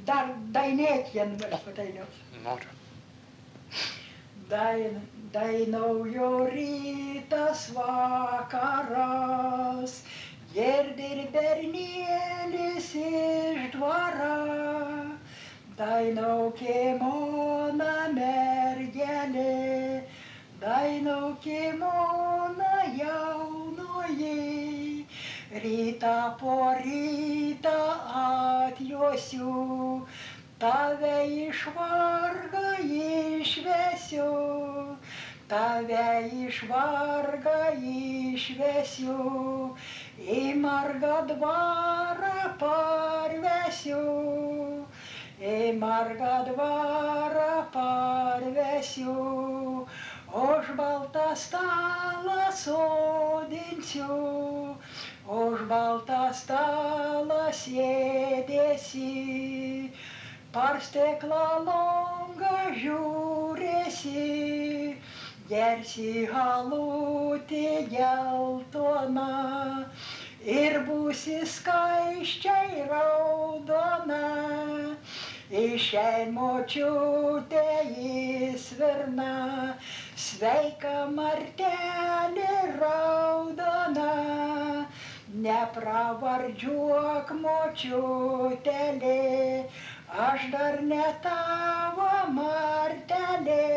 dar dainėt vien padainios. Noriu. Dainaujo rytas vakaras, girdi ir bernėlis iš dvara. Dainaukė mona mergelė, dainaukė mona jaunoji. Rytą po rytą atjosiu, tave iš vargo išvesiu, tave iš vargo išvesiu, į margą dvarą parvesiu, į margą dvarą parvesiu, už baltą stalą sodinsiu, už baltą stalą sėdėsi. Par stiklą langą žiūrėsi, gersi alutį geltoną ir būsi skaisčiai raudona. Išein močiutė į svirną, sveika martelė raudona. Nepravardžiuok močiutelė, aš dar ne tavo martelė.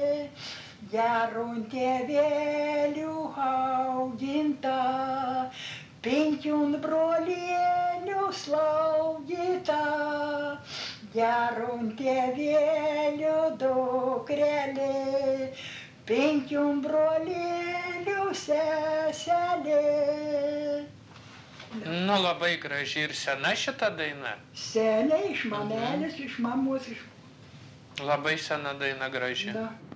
Geruntėvėlių auginta, 5 brolėlių slaugyta. Geruntėvėlių dukrelė, 5 brolėlių seselė. Nu, labai graži ir sena šita daina. Seniai iš mamelės, iš mamos, iš... Labai sena daina graži. Da.